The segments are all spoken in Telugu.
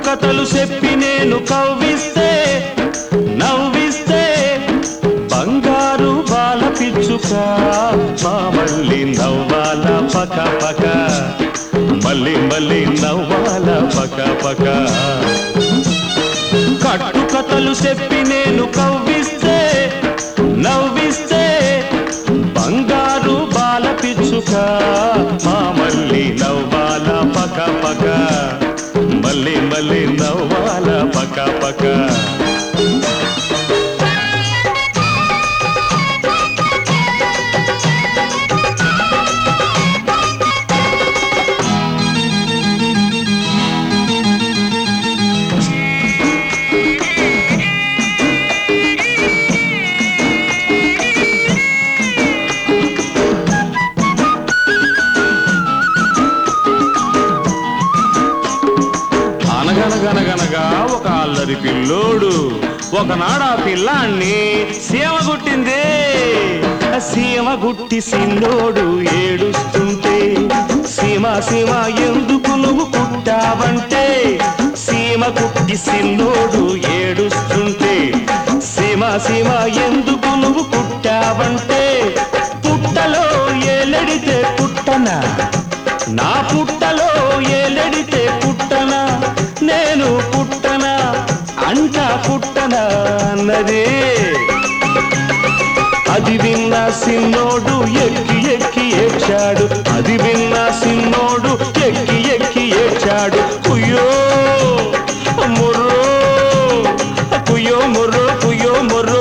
కథలు చెప్పి నేను కవ్విస్తే నవ్విస్తే బంగారు బాల పిచ్చుక మా మళ్ళీ నవ్వాల పక పక మళ్ళీ మళ్ళీ నవ్వాల పక పక కట్టు కథలు చెప్పి నేను కవ్విస్తే నవ్విస్తే బంగారు బాల పిచ్చుక మా మళ్ళీ నవ్వాల పక పక మళ్ళీ మళ్ళీ నవ్వాల పక పక అనగనగనగనగా ఒక అల్లరి పిల్లోడు ఒకనాడా పిల్లాన్ని సీమ గుట్టింది. సీమ గుట్టి సిన్నోడు ఏడుస్తుంటే సీమ సీమ ఎందుకు నువ్వు కుట్టావంటే సీమ గుట్టి సిన్నోడు ఏడుస్తుంటే సీమ సీమ ఎందుకు నువ్వు కుట్టావంటే పుట్టలో ఏలెడితే పుట్టనా నా పుట్టలో ఏలెడితే పుట్టనా నేను పుట్టనా అంట పుట్టనా అన్నది. అది విన్న సిన్నోడు ఎక్కి ఎక్కి ఏడ్చాడు. అది విన్న సిన్నోడు ఎక్కి ఎక్కి ఏడ్చాడు. కుయ్యో ముర్రో కుయ్యో ముర్రో కుయ్యో ముర్రో.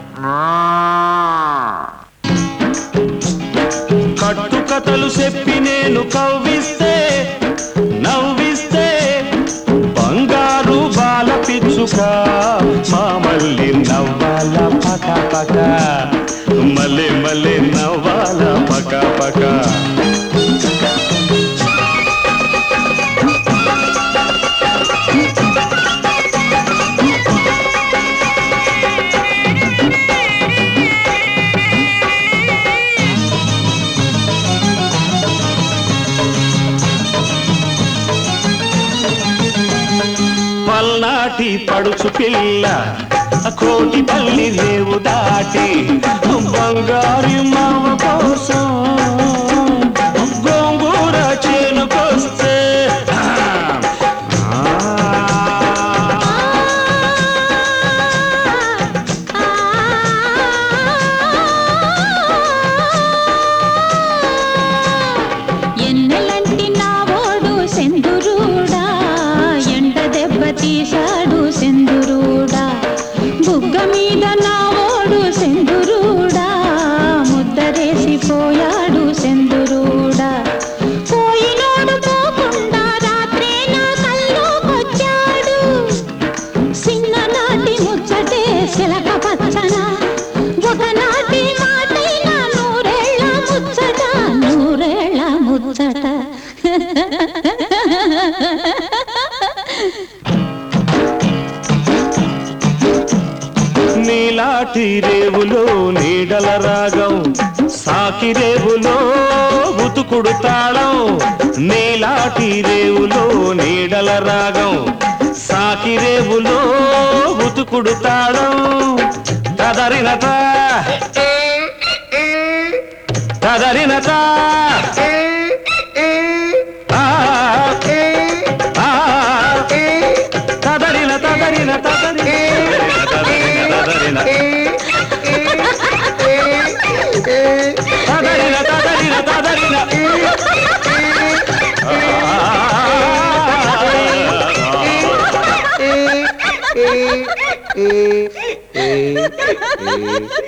కట్టు కథలు చెప్పి నేను కవ్విస్తే నవ్విస్తే బంగారు బాల పిచ్చుక మా మళ్ళీ నవ్వాల పక పక మళ్ళీ మళ్ళీ నవ్వాల పక పక. పల్నాటి పడుచు పిల్ల కోటి పల్లి రేవు దాటి బంగారు మామ కోసం గోంగూర చేనుకొస్తే ఎన్నెలంటి నా ఓడు సెందురుడా ఎండ దెబ్బ తీశాడు సెందురుడా బుగ్గ మీద నా ఓడు సెందురుడా ముద్దరేసిపోయాడు సెందురుడా. పోయినోడు పోకుండా రాత్రే నా కల్లోకొచ్చాడు. చిన్ననాటి ముచ్చటే సిలక పచ్చన ఒకనాటి మాటైనా నూరేళ్ళ ముచ్చట నూరేళ్ళ ముచ్చట. నీలాటి రేవులో నీడల రాగం సాకి రేవులో ఉతుకుడు తాళం. నీలాటి రేవులో నీడల రాగం సాకి రేవులో ఉతుకుడు తాళం. తదరినత తదరినత తదరిన తదరిన తదరిన తదరిన తదరిన తదరిన తదరిన